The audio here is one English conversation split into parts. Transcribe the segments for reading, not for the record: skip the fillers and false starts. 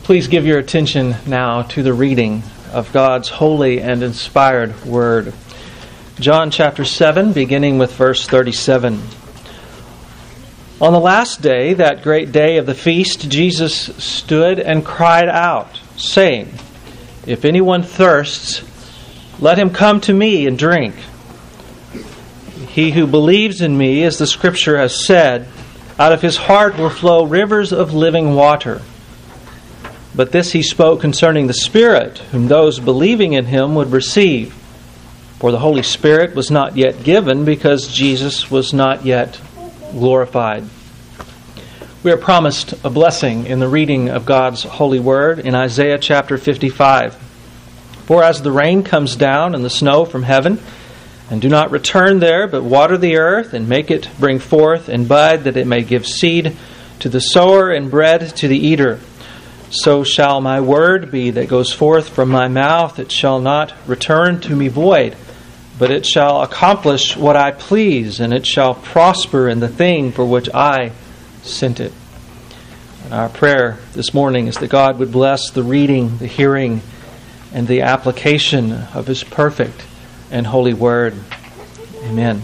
Please give your attention now to the reading of God's holy and inspired Word. John chapter 7, beginning with verse 37. On the last day, that great day of the feast, Jesus stood and cried out, saying, "If anyone thirsts, let him come to me and drink. He who believes in me, as the Scripture has said, out of his heart will flow rivers of living water." But this he spoke concerning the Spirit, whom those believing in him would receive. For the Holy Spirit was not yet given, because Jesus was not yet glorified. We are promised a blessing in the reading of God's holy word in Isaiah chapter 55. For as the rain comes down and the snow from heaven, and do not return there, but water the earth, and make it bring forth and bud, that it may give seed to the sower and bread to the eater, so shall my word be that goes forth from my mouth. It shall not return to me void, but it shall accomplish what I please, and it shall prosper in the thing for which I sent it. And our prayer this morning is that God would bless the reading, the hearing, and the application of His perfect and holy word. Amen.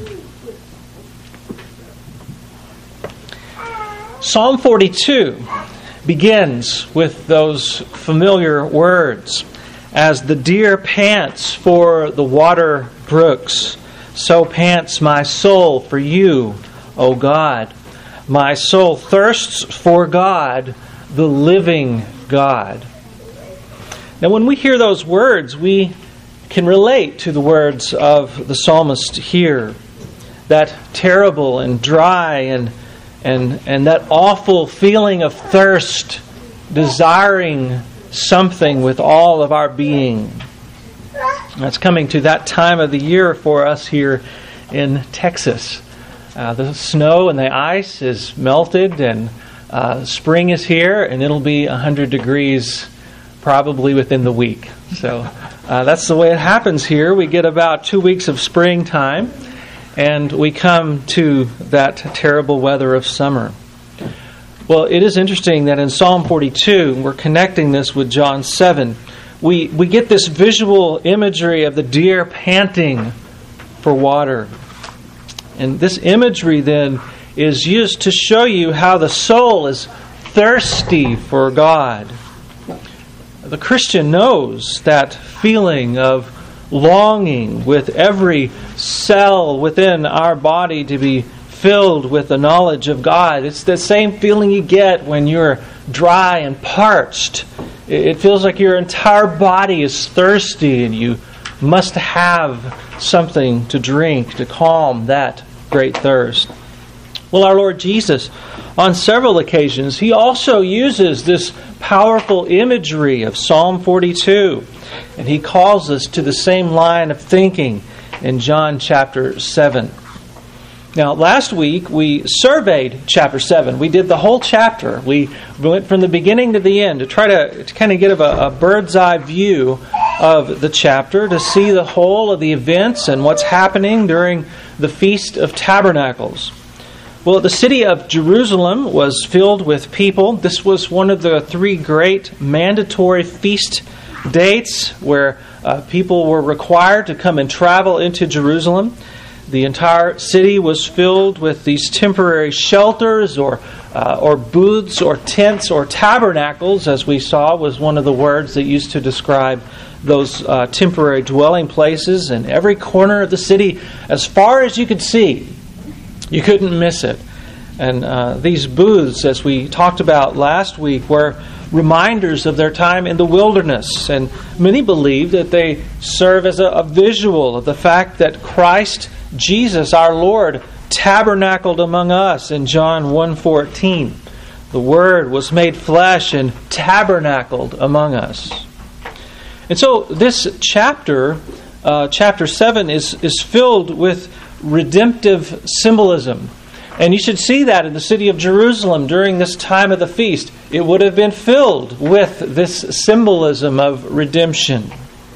Psalm 42 begins with those familiar words. As the deer pants for the water brooks, so pants my soul for you, O God. My soul thirsts for God, the living God. Now, when we hear those words, we can relate to the words of the psalmist here. That terrible and dry and that awful feeling of thirst, desiring something with all of our being. That's coming to that time of the year for us here in Texas. The snow and the ice is melted, and spring is here, and it'll be 100 degrees probably within the week. So that's the way it happens here. We get about 2 weeks of springtime, and we come to that terrible weather of summer. Well, it is interesting that in Psalm 42, we're connecting this with John 7. We get this visual imagery of the deer panting for water. And this imagery then is used to show you how the soul is thirsty for God. The Christian knows that feeling of longing with every cell within our body to be filled with the knowledge of God. It's the same feeling you get when you're dry and parched. It feels like your entire body is thirsty and you must have something to drink to calm that great thirst. Well, our Lord Jesus, on several occasions, He also uses this powerful imagery of Psalm 42. And He calls us to the same line of thinking in John chapter 7. Now, last week we surveyed chapter 7. We did the whole chapter. We went from the beginning to the end to try to kind of get a bird's eye view of the chapter, to see the whole of the events and what's happening during the Feast of Tabernacles. Well, the city of Jerusalem was filled with people. This was one of the 3 great mandatory feast dates where people were required to come and travel into Jerusalem. The entire city was filled with these temporary shelters or booths or tents or tabernacles, as we saw was one of the words that used to describe those temporary dwelling places. In every corner of the city, as far as you could see, you couldn't miss it. And these booths, as we talked about last week, were reminders of their time in the wilderness. And many believe that they serve as a visual of the fact that Christ Jesus, our Lord, tabernacled among us in John 1:14. The Word was made flesh and tabernacled among us. And so this chapter, chapter 7, is filled with redemptive symbolism. And you should see that in the city of Jerusalem during this time of the feast. It would have been filled with this symbolism of redemption.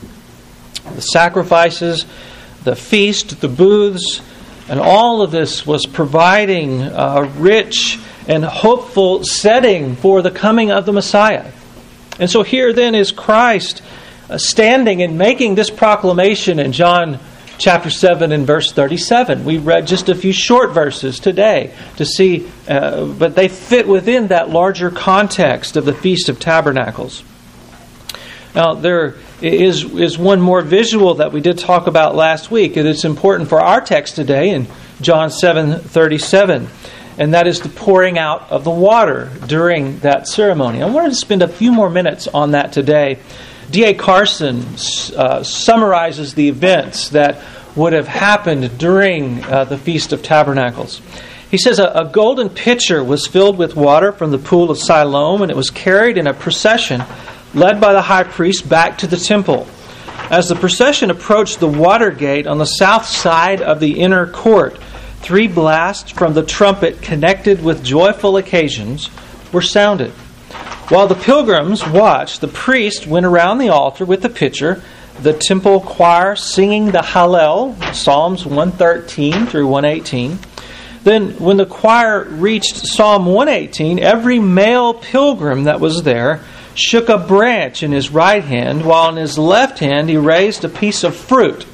The sacrifices, the feast, the booths, and all of this was providing a rich and hopeful setting for the coming of the Messiah. And so here then is Christ standing and making this proclamation in John chapter 7 and verse 37. We read just a few short verses today to see, but they fit within that larger context of the Feast of Tabernacles. Now, there is one more visual that we did talk about last week, and it's important for our text today in John 7:37, and that is the pouring out of the water during that ceremony. I wanted to spend a few more minutes on that today. D.A. Carson summarizes the events that would have happened during the Feast of Tabernacles. He says, a golden pitcher was filled with water from the pool of Siloam, and it was carried in a procession led by the high priest back to the temple. As the procession approached the water gate on the south side of the inner court, 3 blasts from the trumpet connected with joyful occasions were sounded. While the pilgrims watched, the priest went around the altar with the pitcher, the temple choir singing the Hallel, Psalms 113 through 118. Then, when the choir reached Psalm 118, every male pilgrim that was there shook a branch in his right hand, while in his left hand he raised a piece of fruit.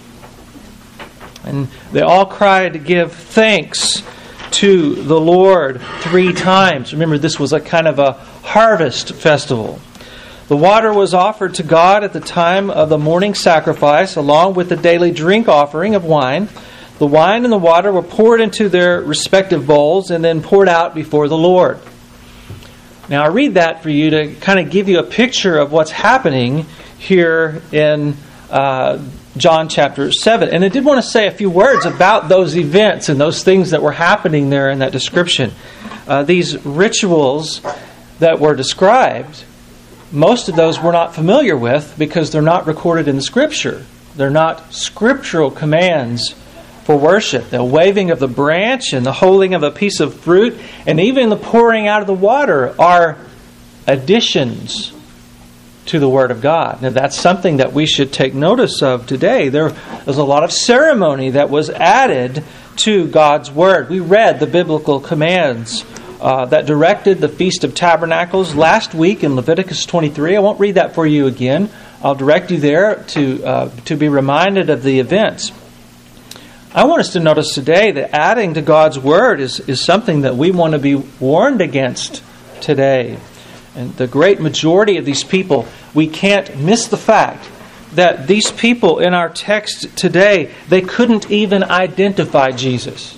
And they all cried to give thanks to the Lord 3 times. Remember, this was a kind of a harvest festival. The water was offered to God at the time of the morning sacrifice, along with the daily drink offering of wine. The wine and the water were poured into their respective bowls and then poured out before the Lord. Now, I read that for you to kind of give you a picture of what's happening here in John chapter 7. And I did want to say a few words about those events and those things that were happening there in that description. These rituals that were described, most of those we're not familiar with because they're not recorded in the Scripture. They're not scriptural commands for worship. The waving of the branch and the holding of a piece of fruit and even the pouring out of the water are additions to the Word of God. Now, that's something that we should take notice of today. There's a lot of ceremony that was added to God's Word. We read the biblical commands that directed the Feast of Tabernacles last week in Leviticus 23. I won't read that for you again. I'll direct you there to be reminded of the events. I want us to notice today that adding to God's Word is something that we want to be warned against today. And the great majority of these people, we can't miss the fact that these people in our text today, they couldn't even identify Jesus.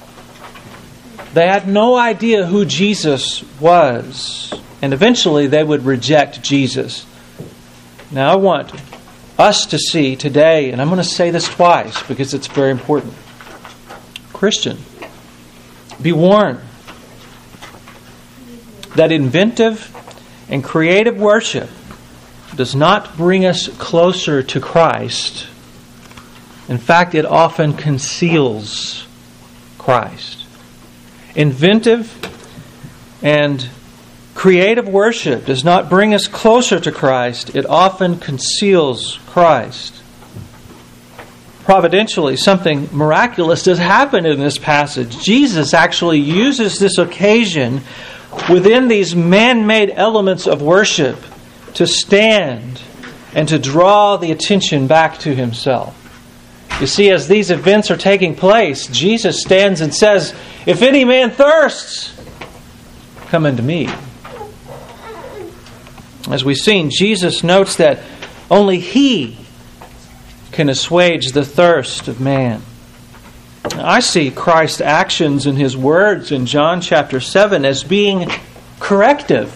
They had no idea who Jesus was. And eventually they would reject Jesus. Now I want us to see today, and I'm going to say this twice because it's very important. Christian, be warned that inventive and creative worship does not bring us closer to Christ. In fact, it often conceals Christ. Inventive and creative worship does not bring us closer to Christ. It often conceals Christ. Providentially, something miraculous does happen in this passage. Jesus actually uses this occasion within these man-made elements of worship to stand and to draw the attention back to Himself. You see, as these events are taking place, Jesus stands and says, "If any man thirsts, come unto me." As we've seen, Jesus notes that only He can assuage the thirst of man. I see Christ's actions and His words in John chapter 7 as being corrective.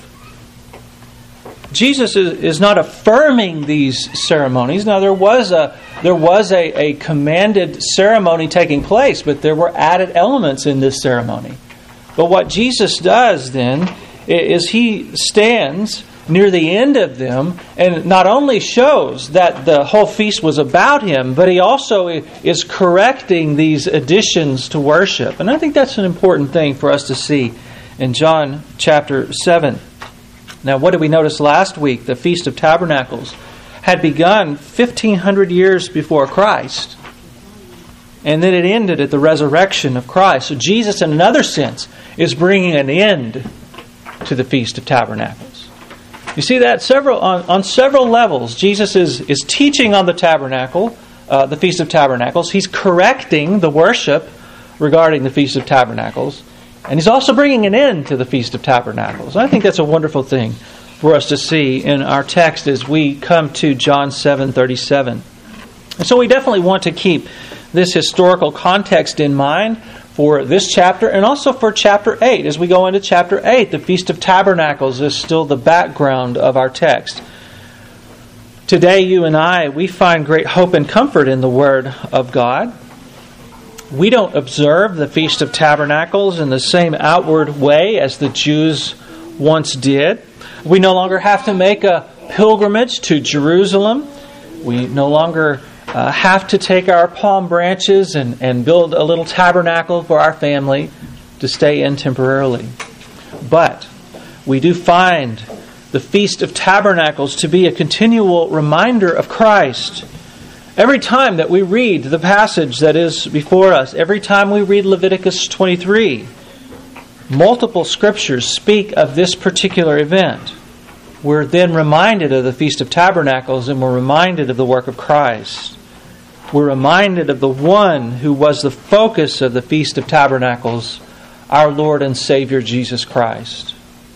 Jesus is not affirming these ceremonies. Now, there was a commanded ceremony taking place, but there were added elements in this ceremony. But what Jesus does then is He stands near the end of them and not only shows that the whole feast was about Him, but He also is correcting these additions to worship. And I think that's an important thing for us to see in John chapter 7. Now, what did we notice last week? The Feast of Tabernacles had begun 1,500 years before Christ. And then it ended at the resurrection of Christ. So Jesus, in another sense, is bringing an end to the Feast of Tabernacles. You see that on several levels. Jesus is teaching on the tabernacle, the Feast of Tabernacles. He's correcting the worship regarding the Feast of Tabernacles. And he's also bringing an end to the Feast of Tabernacles. I think that's a wonderful thing for us to see in our text as we come to John 7:37. And so we definitely want to keep this historical context in mind for this chapter and also for chapter 8. As we go into chapter 8, the Feast of Tabernacles is still the background of our text. Today, you and I, we find great hope and comfort in the Word of God. We don't observe the Feast of Tabernacles in the same outward way as the Jews once did. We no longer have to make a pilgrimage to Jerusalem. We no longer have to take our palm branches and build a little tabernacle for our family to stay in temporarily. But we do find the Feast of Tabernacles to be a continual reminder of Christ. Every time that we read the passage that is before us, every time we read Leviticus 23, multiple scriptures speak of this particular event. We're then reminded of the Feast of Tabernacles and we're reminded of the work of Christ. We're reminded of the one who was the focus of the Feast of Tabernacles, our Lord and Savior Jesus Christ.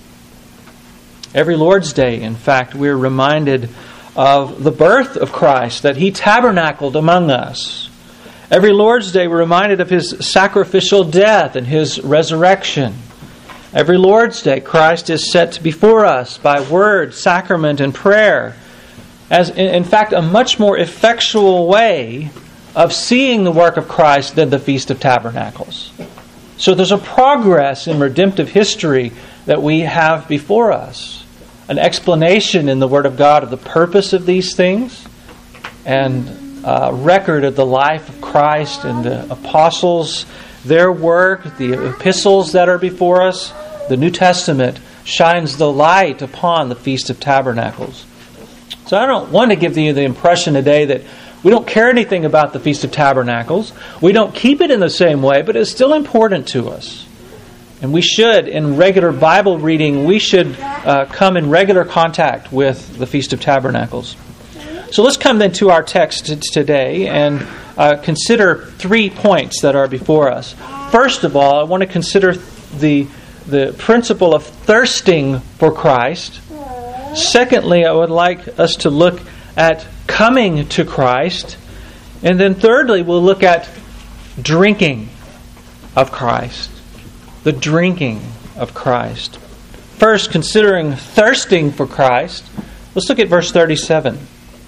Every Lord's Day, in fact, we're reminded of the birth of Christ, that He tabernacled among us. Every Lord's Day, we're reminded of His sacrificial death and His resurrection. Every Lord's Day, Christ is set before us by word, sacrament, and prayer, as in fact a much more effectual way of seeing the work of Christ than the Feast of Tabernacles. So there's a progress in redemptive history that we have before us. An explanation in the Word of God of the purpose of these things, and a record of the life of Christ and the apostles, their work, the epistles that are before us. The New Testament shines the light upon the Feast of Tabernacles. So I don't want to give you the impression today that we don't care anything about the Feast of Tabernacles. We don't keep it in the same way, but it's still important to us. And we should, in regular Bible reading, we should come in regular contact with the Feast of Tabernacles. So let's come then to our text today and consider 3 points that are before us. First of all, I want to consider the principle of thirsting for Christ. Secondly, I would like us to look at coming to Christ. And then thirdly, we'll look at drinking of Christ. The drinking of Christ. First, considering thirsting for Christ, let's look at verse 37.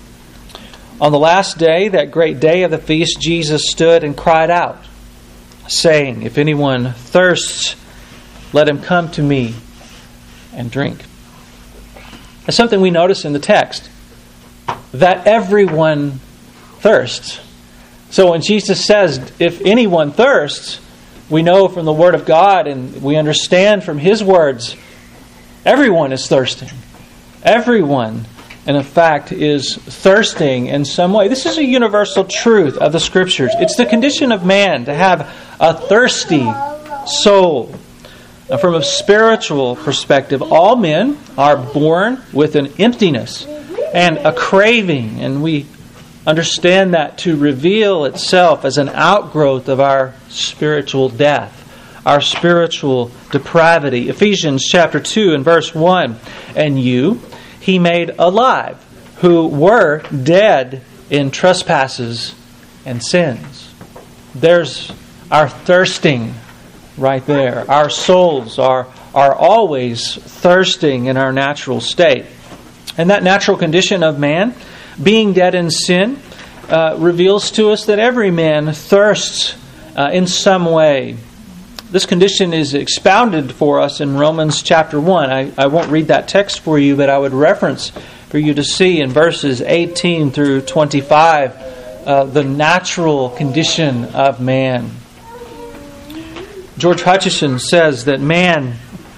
On the last day, that great day of the feast, Jesus stood and cried out, saying, "If anyone thirsts, let him come to me and drink." That's something we notice in the text, that everyone thirsts. So when Jesus says, "If anyone thirsts," we know from the Word of God and we understand from His words, everyone is thirsting. Everyone, in fact, is thirsting in some way. This is a universal truth of the Scriptures. It's the condition of man to have a thirsty soul. Now, from a spiritual perspective, all men are born with an emptiness and a craving, and we understand that to reveal itself as an outgrowth of our spiritual death, our spiritual depravity. Ephesians chapter 2 and verse 1, "And you He made alive, who were dead in trespasses and sins." There's our thirsting right there. Our souls are always thirsting in our natural state. And that natural condition of man, being dead in sin, reveals to us that every man thirsts in some way. This condition is expounded for us in Romans chapter 1. I won't read that text for you, but I would reference for you to see in verses 18 through 25 the natural condition of man. George Hutchison says that man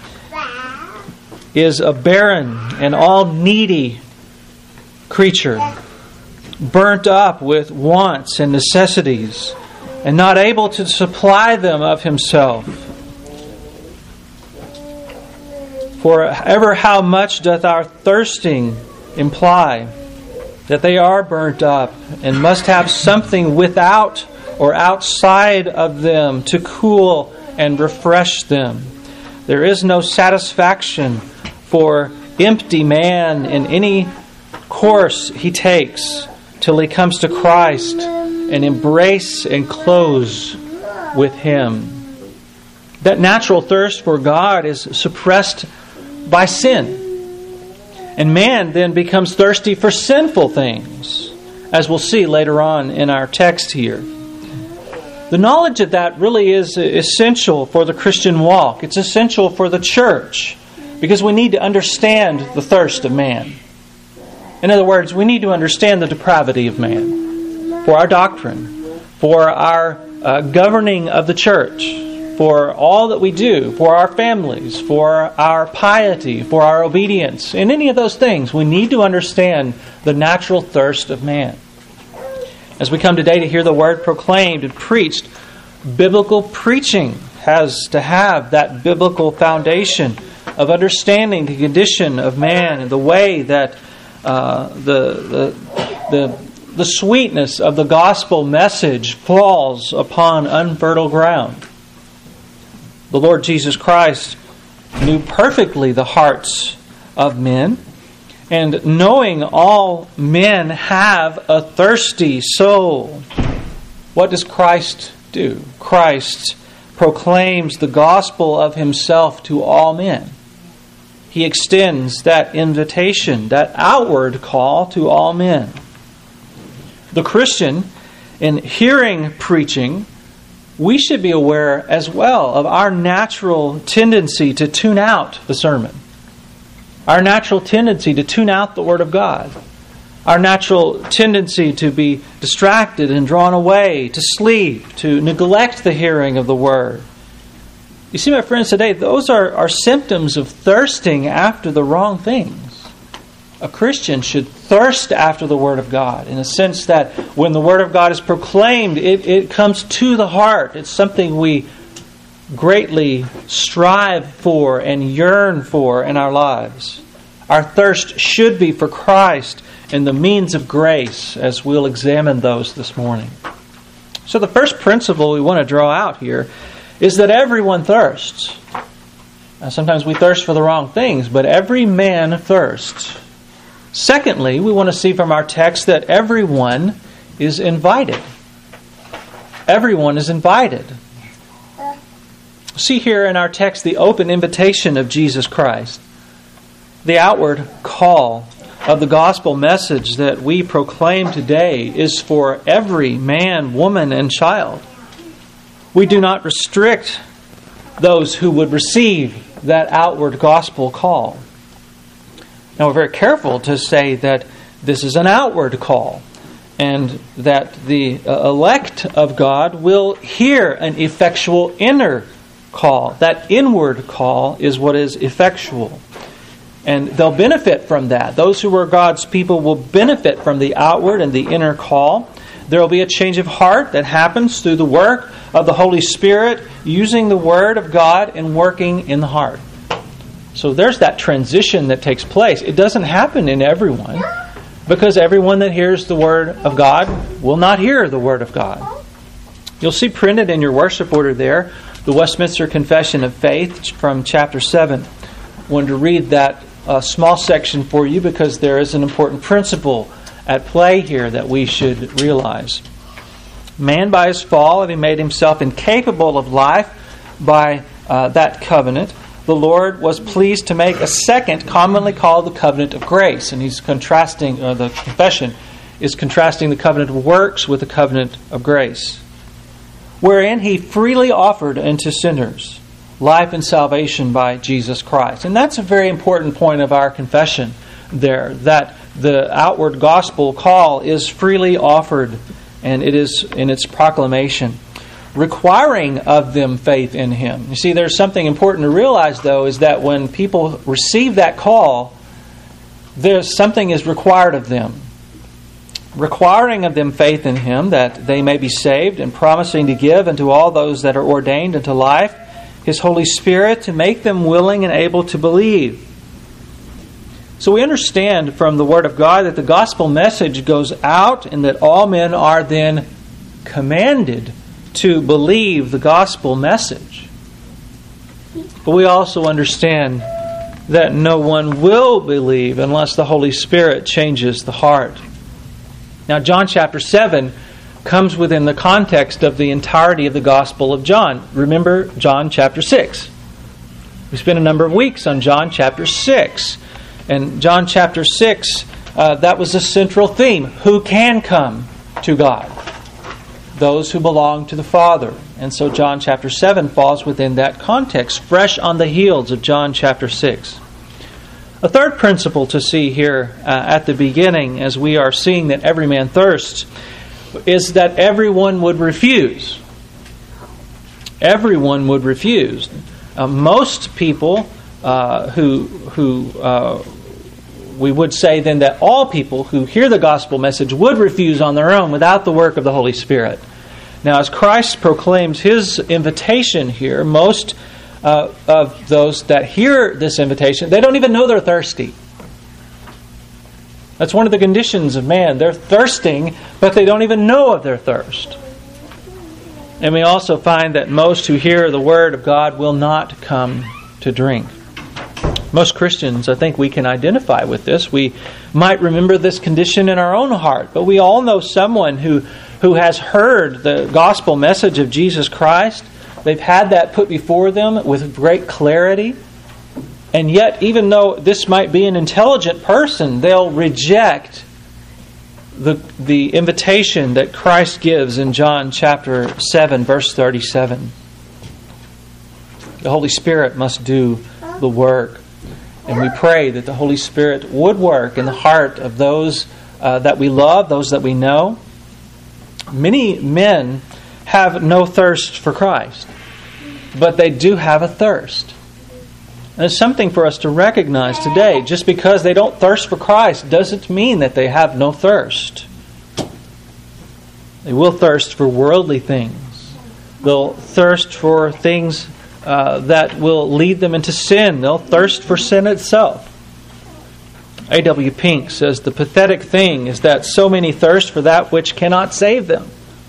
is a barren and all-needy creature, burnt up with wants and necessities, and not able to supply them of himself. For ever how much doth our thirsting imply that they are burnt up and must have something without or outside of them to cool and refresh them. There is no satisfaction for empty man in any course he takes till he comes to Christ and embrace and close with Him. That natural thirst for God is suppressed by sin. And man then becomes thirsty for sinful things, as we'll see later on in our text here. The knowledge of that really is essential for the Christian walk. It's essential for the church, because we need to understand the thirst of man. In other words, we need to understand the depravity of man for our doctrine, for our governing of the church, for all that we do, for our families, for our piety, for our obedience. In any of those things, we need to understand the natural thirst of man. As we come today to hear the Word proclaimed and preached, biblical preaching has to have that biblical foundation of understanding the condition of man and the way that the sweetness of the gospel message falls upon unfertile ground. The Lord Jesus Christ knew perfectly the hearts of men, and knowing all men have a thirsty soul, what does Christ do? Christ proclaims the gospel of Himself to all men. He extends that invitation, that outward call to all men. The Christian, in hearing preaching, we should be aware as well of our natural tendency to tune out the sermon. Our natural tendency to tune out the Word of God. Our natural tendency to be distracted and drawn away, to sleep, to neglect the hearing of the Word. You see, my friends, today, those are symptoms of thirsting after the wrong things. A Christian should thirst after the Word of God, in a sense that when the Word of God is proclaimed, it comes to the heart. It's something we greatly strive for and yearn for in our lives. Our thirst should be for Christ and the means of grace, as we'll examine those this morning. So the first principle we want to draw out here is that everyone thirsts. Now, sometimes we thirst for the wrong things, but every man thirsts. Secondly, we want to see from our text that everyone is invited. Everyone is invited. See here in our text the open invitation of Jesus Christ. The outward call of the gospel message that we proclaim today is for every man, woman, and child. We do not restrict those who would receive that outward gospel call. Now, we're very careful to say that this is an outward call, and that the elect of God will hear an effectual inner call. That inward call is what is effectual. And they'll benefit from that. Those who are God's people will benefit from the outward and the inner call. There will be a change of heart that happens through the work of the Holy Spirit, using the Word of God and working in the heart. So there's that transition that takes place. It doesn't happen in everyone, because everyone that hears the Word of God will not hear the Word of God. You'll see printed in your worship order there the Westminster Confession of Faith from chapter 7. I wanted to read that small section for you because there is an important principle at play here that we should realize. Man by his fall, having made himself incapable of life by that covenant, the Lord was pleased to make a second, commonly called the covenant of grace. And he's contrasting, the confession is contrasting the covenant of works with the covenant of grace, wherein he freely offered unto sinners life and salvation by Jesus Christ. And that's a very important point of our confession there, that the outward gospel call is freely offered, and it is in its proclamation, requiring of them faith in Him. You see, there's something important to realize, though, is that when people receive that call, there's something is required of them. Requiring of them faith in Him, that they may be saved, and promising to give unto all those that are ordained unto life His Holy Spirit to make them willing and able to believe. So we understand from the Word of God that the gospel message goes out and that all men are then commanded to believe the gospel message. But we also understand that no one will believe unless the Holy Spirit changes the heart. Now, John chapter 7 comes within the context of the entirety of the Gospel of John. Remember John chapter 6. We spent a number of weeks on John chapter 6. And John chapter 6, that was the central theme. Who can come to God? Those who belong to the Father. And so John chapter 7 falls within that context, fresh on the heels of John chapter 6. A third principle to see here at the beginning, as we are seeing that every man thirsts, is that everyone would refuse. Everyone would refuse. Most people who we would say then that all people who hear the gospel message would refuse on their own without the work of the Holy Spirit. Now, as Christ proclaims His invitation here, most of those that hear this invitation, they don't even know they're thirsty. That's one of the conditions of man. They're thirsting, but they don't even know of their thirst. And we also find that most who hear the Word of God will not come to drink. Most Christians, I think we can identify with this. We might remember this condition in our own heart, but we all know someone who has heard the gospel message of Jesus Christ. They've had that put before them with great clarity. And yet, even though this might be an intelligent person, they'll reject the invitation that Christ gives in John chapter 7, verse 37. The Holy Spirit must do the work. And we pray that the Holy Spirit would work in the heart of those that we love, those that we know. Many men have no thirst for Christ, but they do have a thirst. And it's something for us to recognize today. Just because they don't thirst for Christ doesn't mean that they have no thirst. They will thirst for worldly things. They'll thirst for things that will lead them into sin. They'll thirst for sin itself. A.W. Pink says, the pathetic thing is that so many thirst for that which cannot save them.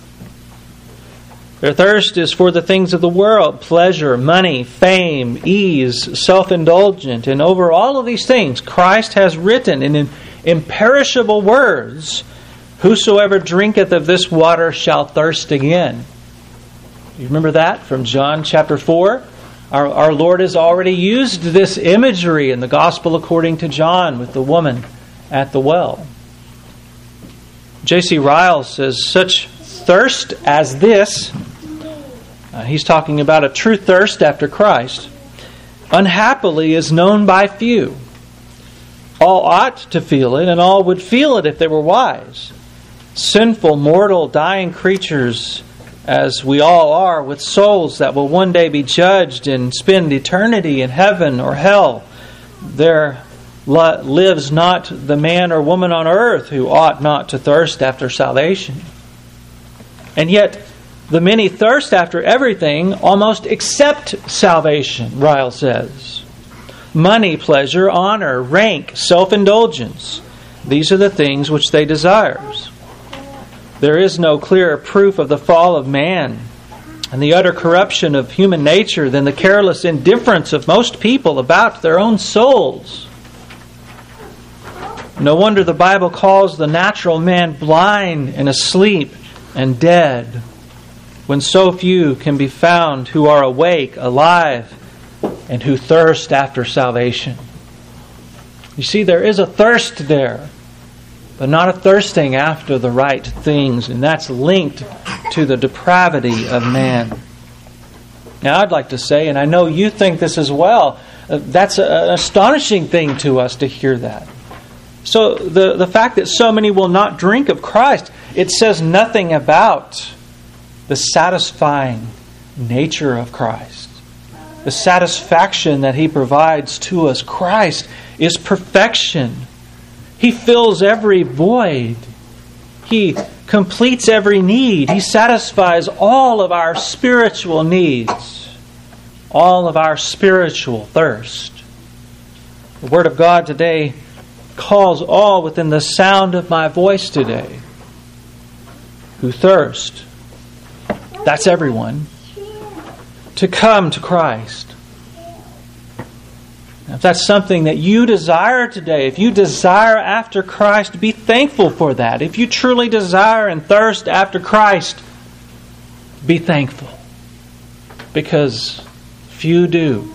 Their thirst is for the things of the world, pleasure, money, fame, ease, self-indulgent. And over all of these things, Christ has written in imperishable words, whosoever drinketh of this water shall thirst again. You remember that from John chapter 4? Our Lord has already used this imagery in the Gospel according to John with the woman at the well. J.C. Ryle says, such thirst as this, he's talking about a true thirst after Christ, unhappily is known by few. All ought to feel it, and all would feel it if they were wise. Sinful, mortal, dying creatures, as we all are, with souls that will one day be judged and spend eternity in heaven or hell, there lives not the man or woman on earth who ought not to thirst after salvation. And yet, the many thirst after everything almost except salvation, Ryle says. Money, pleasure, honor, rank, self-indulgence. These are the things which they desire. There is no clearer proof of the fall of man and the utter corruption of human nature than the careless indifference of most people about their own souls. No wonder the Bible calls the natural man blind and asleep and dead, when so few can be found who are awake, alive, and who thirst after salvation. You see, there is a thirst there, but not a thirsting after the right things, and that's linked to the depravity of man. Now, I'd like to say, and I know you think this as well, that's an astonishing thing to us to hear that. So the fact that so many will not drink of Christ, it says nothing about the satisfying nature of Christ. The satisfaction that He provides to us. Christ is perfection. He fills every void. He completes every need. He satisfies all of our spiritual needs. all of our spiritual thirst. The Word of God today calls all within the sound of my voice today who thirst, that's everyone, to come to Christ. Now, if that's something that you desire today, if you desire after Christ, be thankful for that. If you truly desire and thirst after Christ, be thankful, because few do.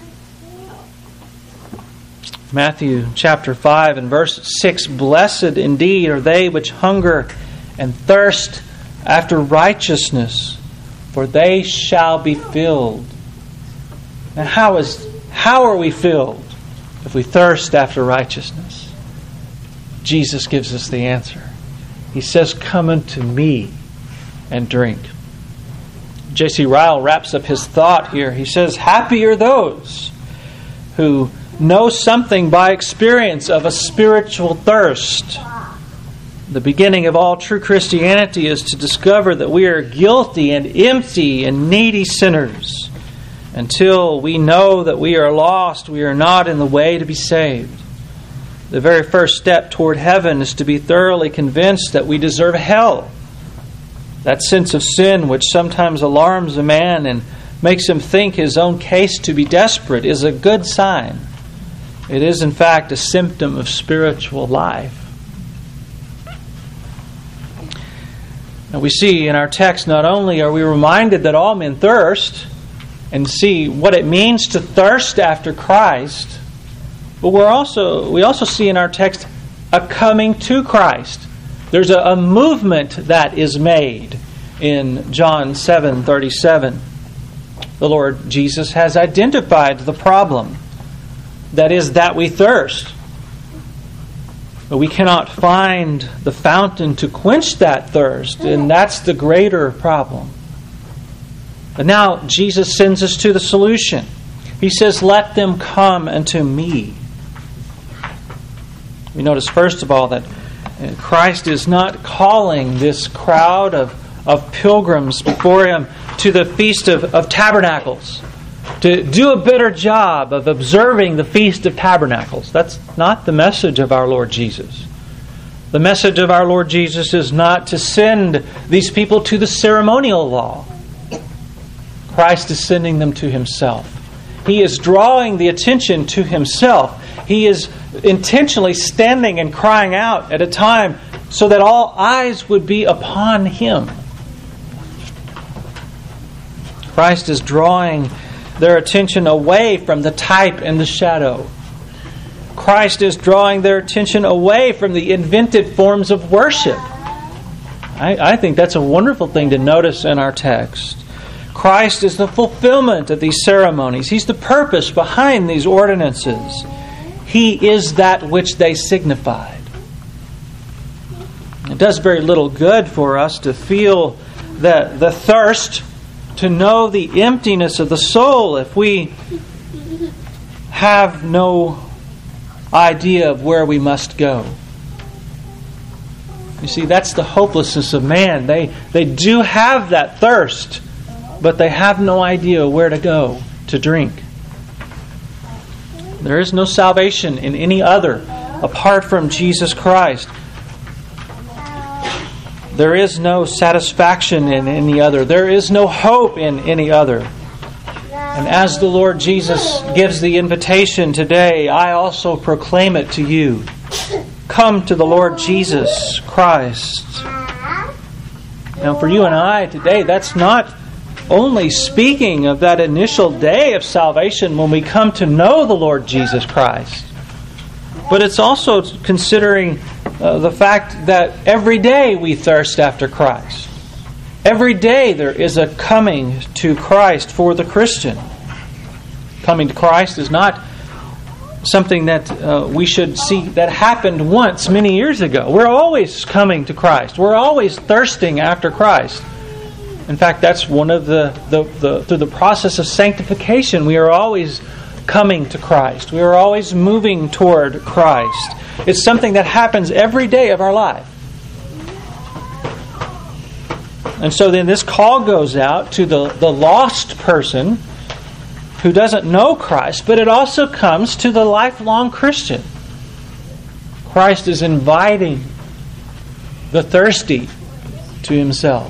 Matthew chapter 5 and verse 6, "Blessed indeed are they which hunger and thirst after righteousness, for they shall be filled." Now how are we filled if we thirst after righteousness? Jesus gives us the answer. He says, "Come unto me and drink." J.C. Ryle wraps up his thought here. He says, "Happy are those who know something by experience of a spiritual thirst." The beginning of all true Christianity is to discover that we are guilty and empty and needy sinners. Until we know that we are lost, we are not in the way to be saved. The very first step toward heaven is to be thoroughly convinced that we deserve hell. That sense of sin, which sometimes alarms a man and makes him think his own case to be desperate, is a good sign. It is, in fact, a symptom of spiritual life. Now we see in our text, not only are we reminded that all men thirst and see what it means to thirst after Christ, but we also see in our text a coming to Christ. There's a movement that is made in John 7:37. The Lord Jesus has identified the problem. That is, that we thirst. But we cannot find the fountain to quench that thirst, and that's the greater problem. But now Jesus sends us to the solution. He says, "Let them come unto me." We notice, first of all, that Christ is not calling this crowd of pilgrims before Him to the Feast of Tabernacles, to do a better job of observing the Feast of Tabernacles. That's not the message of our Lord Jesus. The message of our Lord Jesus is not to send these people to the ceremonial law. Christ is sending them to Himself. He is drawing the attention to Himself. He is intentionally standing and crying out at a time so that all eyes would be upon Him. Christ is drawing their attention away from the type and the shadow. Christ is drawing their attention away from the invented forms of worship. I think that's a wonderful thing to notice in our text. Christ is the fulfillment of these ceremonies. He's the purpose behind these ordinances. He is that which they signified. It does very little good for us to feel the thirst to know the emptiness of the soul if we have no idea of where we must go. You see, that's the hopelessness of man. They do have that thirst, but they have no idea where to go to drink. There is no salvation in any other apart from Jesus Christ. There is no satisfaction in any other. There is no hope in any other. And as the Lord Jesus gives the invitation today, I also proclaim it to you. Come to the Lord Jesus Christ. Now for you and I today, that's not only speaking of that initial day of salvation when we come to know the Lord Jesus Christ, but it's also considering the fact that every day we thirst after Christ. Every day there is a coming to Christ for the Christian. Coming to Christ is not something that we should see that happened once many years ago. We're always coming to Christ. We're always thirsting after Christ. In fact, that's one of through the process of sanctification, we are always coming to Christ. We are always moving toward Christ. It's something that happens every day of our life. And so then this call goes out to the lost person who doesn't know Christ, but it also comes to the lifelong Christian. Christ is inviting the thirsty to Himself.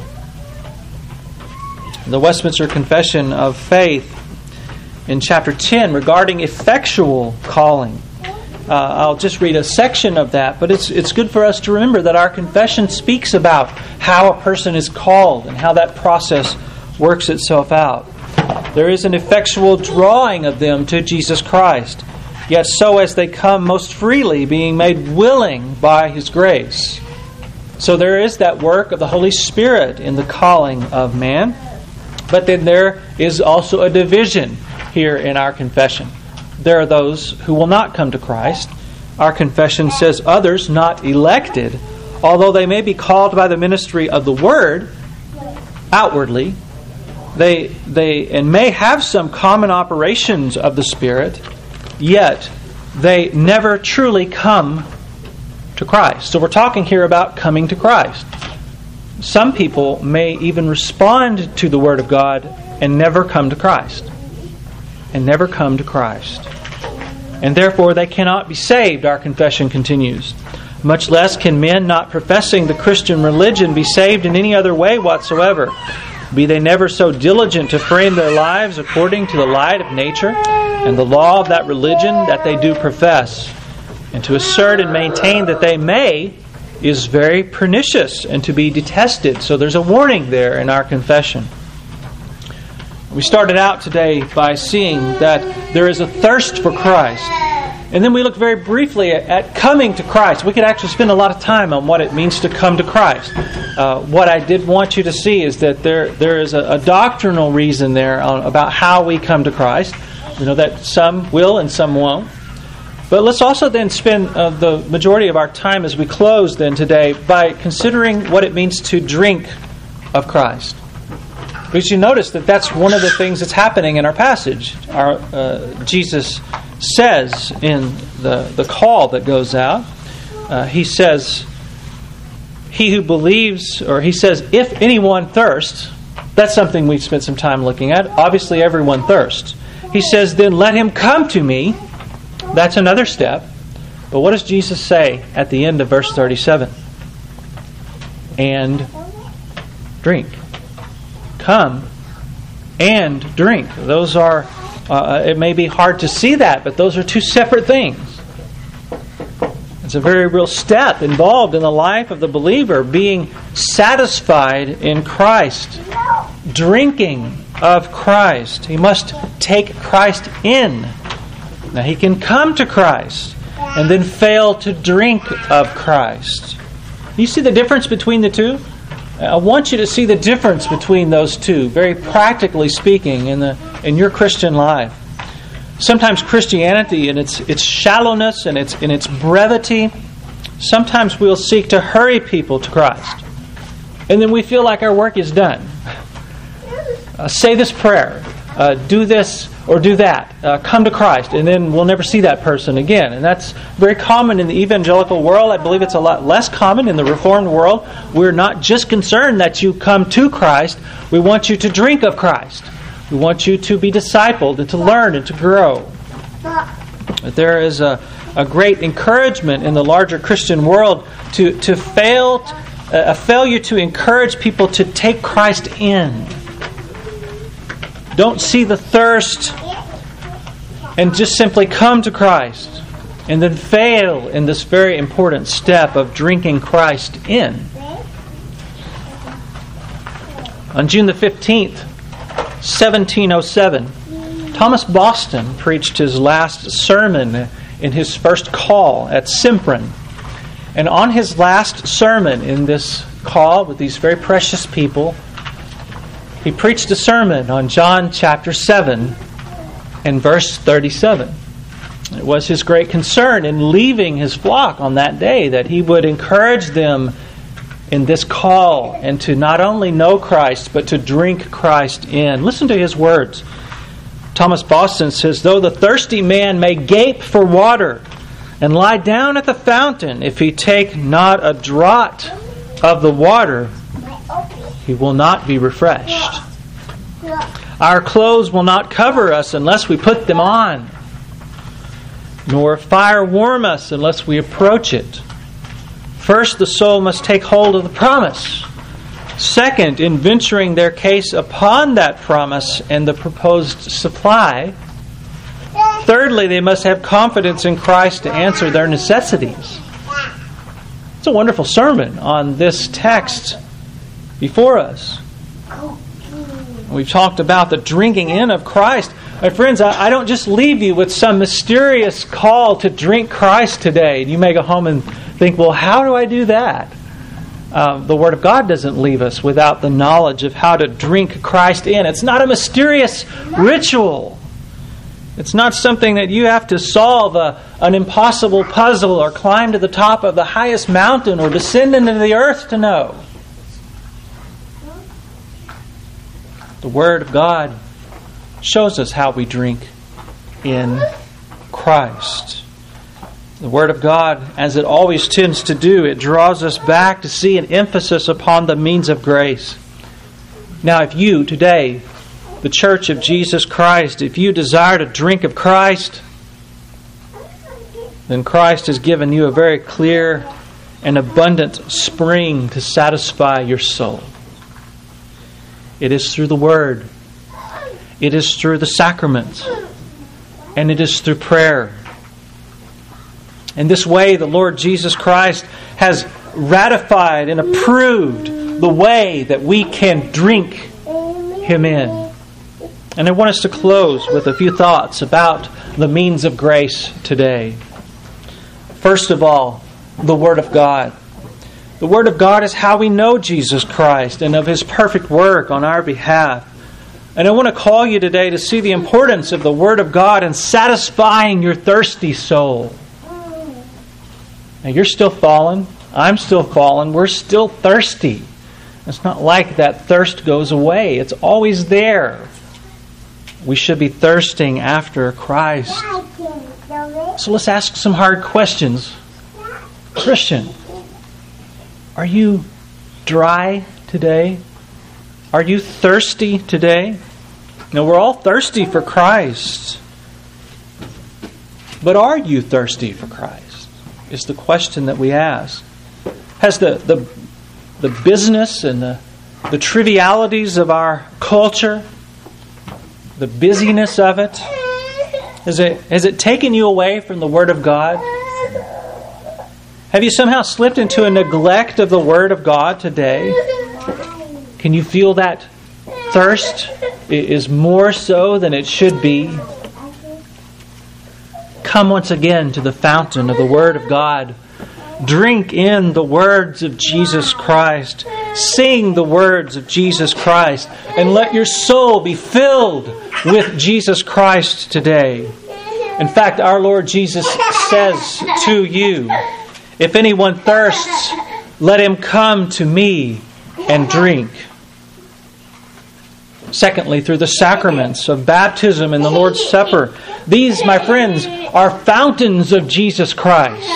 The Westminster Confession of Faith in chapter 10 regarding effectual calling. I'll just read a section of that, but it's good for us to remember that our confession speaks about how a person is called and how that process works itself out. There is an effectual drawing of them to Jesus Christ, yet so as they come most freely, being made willing by His grace. So there is that work of the Holy Spirit in the calling of man. But then there is also a division here in our confession. There are those who will not come to Christ. Our confession says others not elected, although they may be called by the ministry of the Word outwardly. They may have some common operations of the Spirit, yet they never truly come to Christ. So we're talking here about coming to Christ. Some people may even respond to the Word of God and never come to Christ. And never come to Christ. And therefore they cannot be saved, our confession continues. Much less can men not professing the Christian religion be saved in any other way whatsoever. Be they never so diligent to frame their lives according to the light of nature and the law of that religion that they do profess. And to assert and maintain that they may is very pernicious and to be detested. So there's a warning there in our confession. We started out today by seeing that there is a thirst for Christ. And then we looked very briefly at coming to Christ. We could actually spend a lot of time on what it means to come to Christ. What I did want you to see is that there is a doctrinal reason there about how we come to Christ. We know that some will and some won't. But let's also then spend the majority of our time as we close then today by considering what it means to drink of Christ. Because you notice that that's one of the things that's happening in our passage. Jesus says in the call that goes out, He says, he who believes, or He says, if anyone thirsts, that's something we've spent some time looking at. Obviously everyone thirsts. He says, then let him come to me. That's another step. But what does Jesus say at the end of verse 37? And drink. Come and drink. Those are, it may be hard to see that, but those are two separate things. It's a very real step involved in the life of the believer, being satisfied in Christ, drinking of Christ. He must take Christ in. Now he can come to Christ and then fail to drink of Christ. You see the difference between the two? I want you to see the difference between those two, very practically speaking, in your Christian life. Sometimes Christianity, in its shallowness and its brevity, sometimes we'll seek to hurry people to Christ. And then we feel like our work is done. Say this prayer. Do this or do that. Come to Christ. And then we'll never see that person again. And that's very common in the evangelical world. I believe it's a lot less common in the Reformed world. We're not just concerned that you come to Christ. We want you to drink of Christ. We want you to be discipled and to learn and to grow. But there is a great encouragement in the larger Christian world to failure to encourage people to take Christ in. Don't see the thirst and just simply come to Christ and then fail in this very important step of drinking Christ in. On June the 15th, 1707, Thomas Boston preached his last sermon in his first call at Simpron. And on his last sermon in this call with these very precious people, he preached a sermon on John chapter 7 and verse 37. It was his great concern in leaving his flock on that day that he would encourage them in this call and to not only know Christ but to drink Christ in. Listen to his words. Thomas Boston says, though the thirsty man may gape for water and lie down at the fountain, if he take not a draught of the water, he will not be refreshed. Our clothes will not cover us unless we put them on, nor fire warm us unless we approach it. First, the soul must take hold of the promise. Second, in venturing their case upon that promise and the proposed supply. Thirdly, they must have confidence in Christ to answer their necessities. It's a wonderful sermon on this text before us. We've talked about the drinking in of Christ. My friends, I don't just leave you with some mysterious call to drink Christ today. You may go home and think, well, how do I do that? The Word of God doesn't leave us without the knowledge of how to drink Christ in. It's not a mysterious ritual. It's not something that you have to solve an impossible puzzle or climb to the top of the highest mountain or descend into the earth to know. The Word of God shows us how we drink in Christ. The Word of God, as it always tends to do, it draws us back to see an emphasis upon the means of grace. Now, if you today, the Church of Jesus Christ, if you desire to drink of Christ, then Christ has given you a very clear and abundant spring to satisfy your soul. It is through the Word. It is through the sacraments. And it is through prayer. In this way, the Lord Jesus Christ has ratified and approved the way that we can drink Him in. And I want us to close with a few thoughts about the means of grace today. First of all, the Word of God. The Word of God is how we know Jesus Christ and of His perfect work on our behalf. And I want to call you today to see the importance of the Word of God in satisfying your thirsty soul. Now, you're still fallen. I'm still fallen. We're still thirsty. It's not like that thirst goes away. It's always there. We should be thirsting after Christ. So let's ask some hard questions. Christian, are you dry today? Are you thirsty today? Now, we're all thirsty for Christ. But are you thirsty for Christ? Is the question that we ask. Has the business and the trivialities of our culture, the busyness of it, has it taken you away from the Word of God? Have you somehow slipped into a neglect of the Word of God today? Can you feel that thirst is more so than it should be? Come once again to the fountain of the Word of God. Drink in the words of Jesus Christ. Sing the words of Jesus Christ. And let your soul be filled with Jesus Christ today. In fact, our Lord Jesus says to you, if anyone thirsts, let him come to me and drink. Secondly, through the sacraments of baptism and the Lord's Supper. These, my friends, are fountains of Jesus Christ.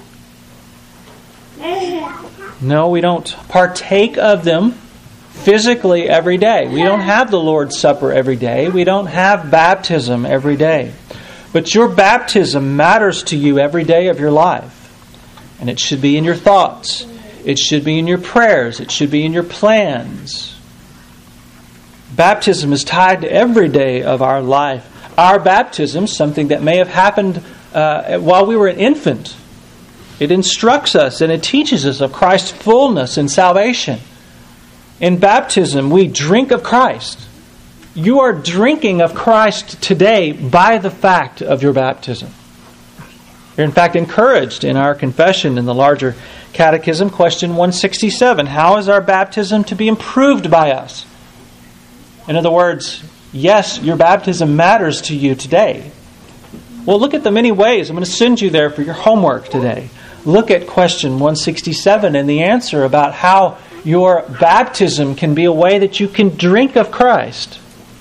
No, we don't partake of them physically every day. We don't have the Lord's Supper every day. We don't have baptism every day. But your baptism matters to you every day of your life. And it should be in your thoughts. It should be in your prayers. It should be in your plans. Baptism is tied to every day of our life. Our baptism, something that may have happened while we were an infant. It instructs us and it teaches us of Christ's fullness and salvation. In baptism, we drink of Christ. You are drinking of Christ today by the fact of your baptism. You're in fact encouraged in our confession in the larger catechism, question 167. How is our baptism to be improved by us? In other words, yes, your baptism matters to you today. Well, look at the many ways. I'm going to send you there for your homework today. Look at question 167 and the answer about how your baptism can be a way that you can drink of Christ.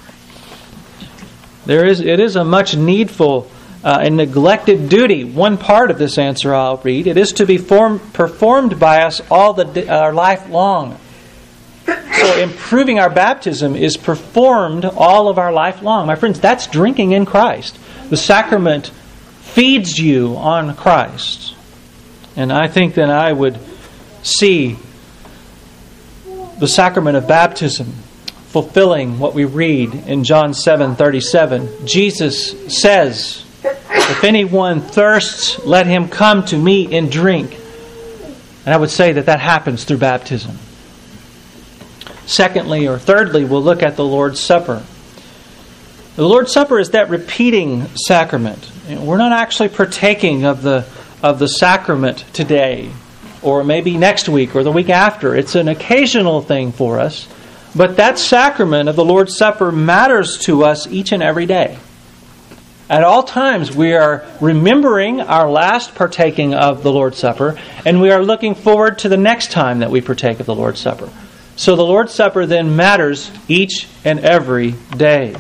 It is a much needful and neglected duty. One part of this answer I'll read. It is to be performed by us all our life long, So improving our baptism is performed all of our life long. My friends, that's drinking in Christ. The sacrament feeds you on Christ. And I think that I would see the sacrament of baptism fulfilling what we read in John 7:37. Jesus says, "If anyone thirsts, let him come to me and drink." And I would say that that happens through baptism. Secondly, or thirdly, we'll look at the Lord's Supper. The Lord's Supper is that repeating sacrament. We're not actually partaking of the sacrament today, or maybe next week or the week after. It's an occasional thing for us. But that sacrament of the Lord's Supper matters to us each and every day. At all times, we are remembering our last partaking of the Lord's Supper, and we are looking forward to the next time that we partake of the Lord's Supper. So the Lord's Supper then matters each and every day.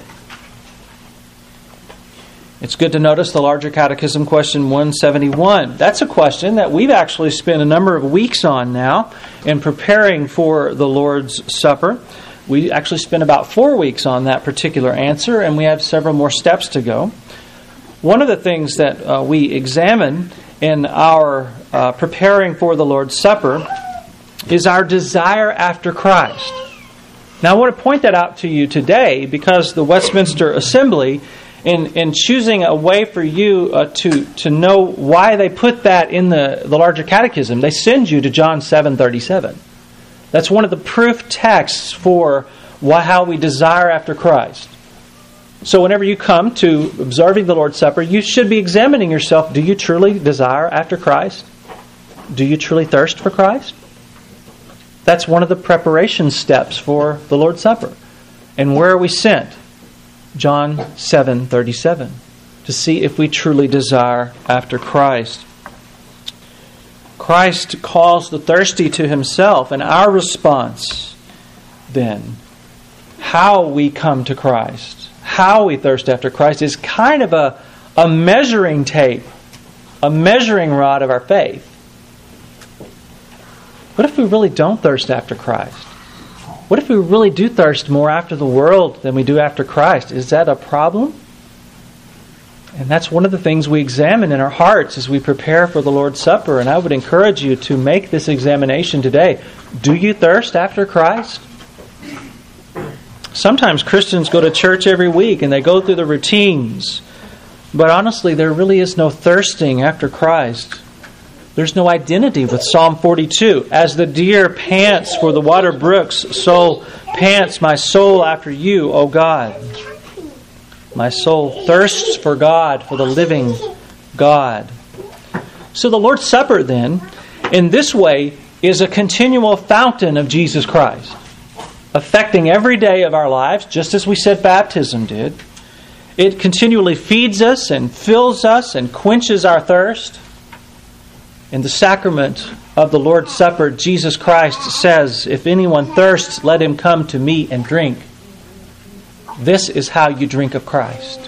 It's good to notice the Larger Catechism question 171. That's a question that we've actually spent a number of weeks on now in preparing for the Lord's Supper. We actually spent about 4 weeks on that particular answer, and we have several more steps to go. One of the things that we examine in our preparing for the Lord's Supper is our desire after Christ. Now I want to point that out to you today because the Westminster Assembly, in choosing a way for you to know why they put that in the Larger Catechism, they send you to John 7:37. That's one of the proof texts for how we desire after Christ. So whenever you come to observing the Lord's Supper, you should be examining yourself. Do you truly desire after Christ? Do you truly thirst for Christ? That's one of the preparation steps for the Lord's Supper. And where are we sent? John 7:37. To see if we truly desire after Christ. Christ calls the thirsty to Himself, and our response then, how we come to Christ, how we thirst after Christ, is kind of a measuring tape, a measuring rod of our faith. What if we really don't thirst after Christ? What if we really do thirst more after the world than we do after Christ? Is that a problem? And that's one of the things we examine in our hearts as we prepare for the Lord's Supper. And I would encourage you to make this examination today. Do you thirst after Christ? Sometimes Christians go to church every week and they go through the routines. But honestly, there really is no thirsting after Christ. There's no identity with Psalm 42. As the deer pants for the water brooks, so pants my soul after you, O God. My soul thirsts for God, for the living God. So the Lord's Supper then, in this way, is a continual fountain of Jesus Christ, affecting every day of our lives, just as we said baptism did. It continually feeds us and fills us and quenches our thirst. In the sacrament of the Lord's Supper, Jesus Christ says, "If anyone thirsts, let him come to me and drink." This is how you drink of Christ.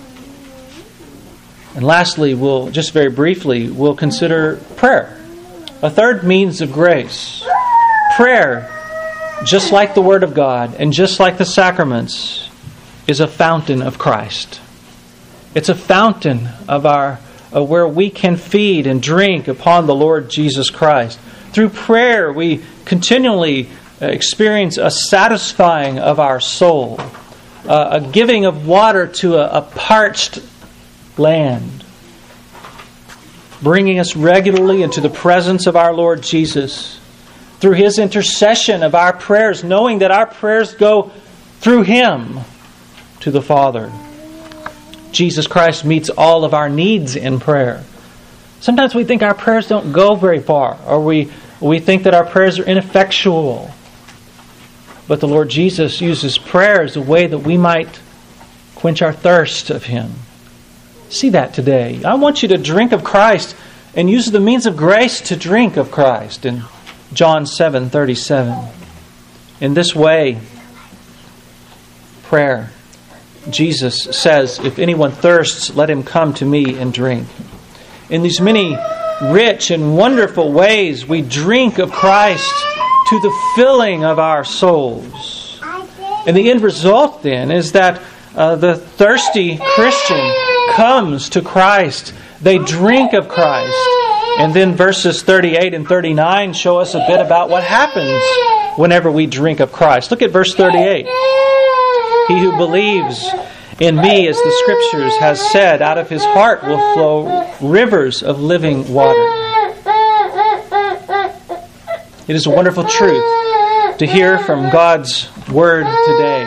And lastly, just very briefly, we'll consider prayer, a third means of grace. Prayer, just like the Word of God and just like the sacraments, is a fountain of Christ. It's a fountain of where we can feed and drink upon the Lord Jesus Christ. Through prayer, we continually experience a satisfying of our soul, a giving of water to a parched land, bringing us regularly into the presence of our Lord Jesus. Through His intercession of our prayers, knowing that our prayers go through Him to the Father. Jesus Christ meets all of our needs in prayer. Sometimes we think our prayers don't go very far, or we think that our prayers are ineffectual. But the Lord Jesus uses prayer as a way that we might quench our thirst of Him. See that today. I want you to drink of Christ and use the means of grace to drink of Christ in John 7:37. In this way, prayer, Jesus says, "If anyone thirsts, let him come to me and drink." In these many rich and wonderful ways, we drink of Christ to the filling of our souls. And the end result then is that the thirsty Christian comes to Christ. They drink of Christ. And then verses 38 and 39 show us a bit about what happens whenever we drink of Christ. Look at verse 38. He who believes in me, as the Scriptures has said, out of his heart will flow rivers of living water. It is a wonderful truth to hear from God's Word today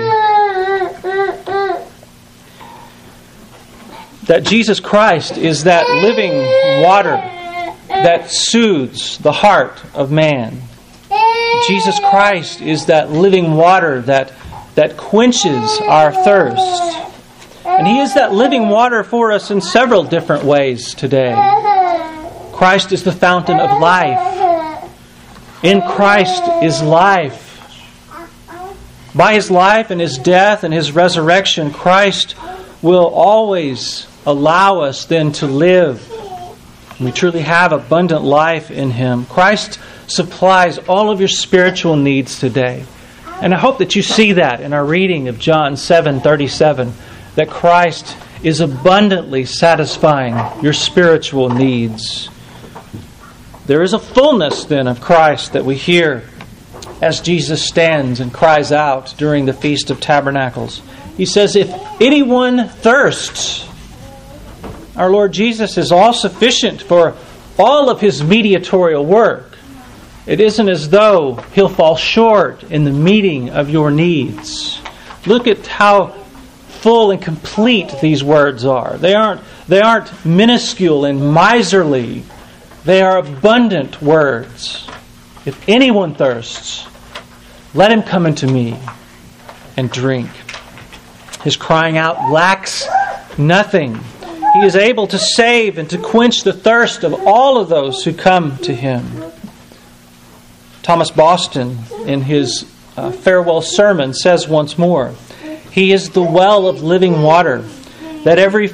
that Jesus Christ is that living water that soothes the heart of man. Jesus Christ is that living water that quenches our thirst. And He is that living water for us in several different ways today. Christ is the fountain of life. In Christ is life. By His life and His death and His resurrection, Christ will always allow us then to live. We truly have abundant life in Him. Christ supplies all of your spiritual needs today. And I hope that you see that in our reading of John 7:37, that Christ is abundantly satisfying your spiritual needs. There is a fullness then of Christ that we hear as Jesus stands and cries out during the Feast of Tabernacles. He says, if anyone thirsts, our Lord Jesus is all sufficient for all of His mediatorial work. It isn't as though He'll fall short in the meeting of your needs. Look at how full and complete these words are. They aren't minuscule and miserly. They are abundant words. If anyone thirsts, let him come unto me and drink. His crying out lacks nothing. He is able to save and to quench the thirst of all of those who come to Him. Thomas Boston, in his farewell sermon, says once more, He is the well of living water that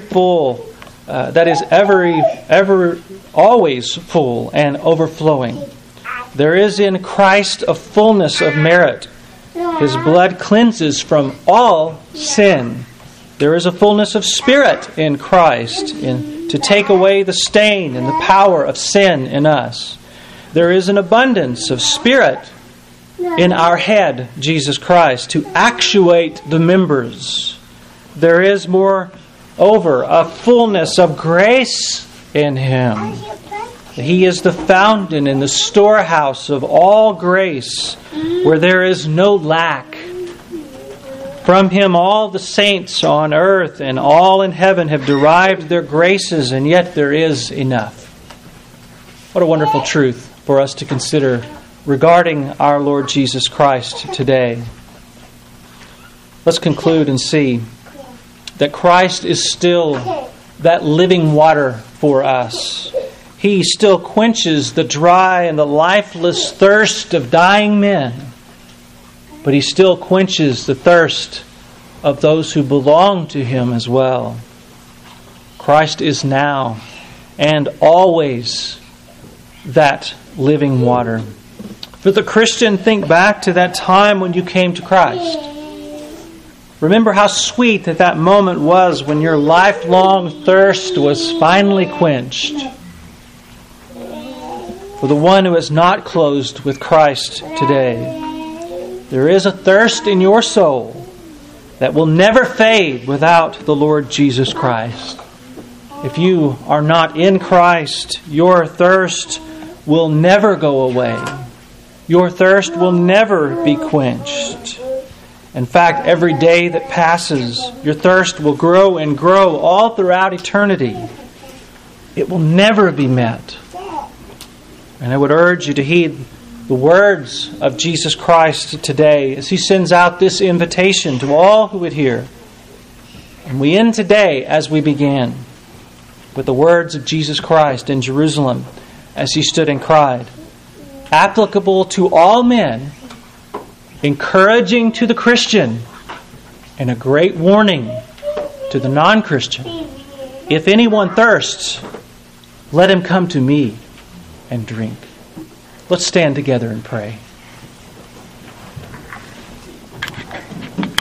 is always full and overflowing. There is in Christ a fullness of merit. His blood cleanses from all sin. There is a fullness of spirit in Christ to take away the stain and the power of sin in us. There is an abundance of spirit in our head, Jesus Christ, to actuate the members. There is moreover a fullness of grace in Him. He is the fountain and the storehouse of all grace, where there is no lack. From Him all the saints on earth and all in heaven have derived their graces, and yet there is enough. What a wonderful truth for us to consider regarding our Lord Jesus Christ today. Let's conclude and see that Christ is still that living water for us. He still quenches the dry and the lifeless thirst of dying men, but He still quenches the thirst of those who belong to Him as well. Christ is now and always that living water. For the Christian, think back to that time when you came to Christ. Remember how sweet that moment was when your lifelong thirst was finally quenched. For the one who is not closed with Christ today, there is a thirst in your soul that will never fade without the Lord Jesus Christ. If you are not in Christ, your thirst will never go away. Your thirst will never be quenched. In fact, every day that passes, your thirst will grow and grow all throughout eternity. It will never be met. And I would urge you to heed the words of Jesus Christ today as He sends out this invitation to all who would hear. And we end today as we began with the words of Jesus Christ in Jerusalem as He stood and cried, applicable to all men, encouraging to the Christian, and a great warning to the non-Christian. If anyone thirsts, let him come to me and drink. Let's stand together and pray.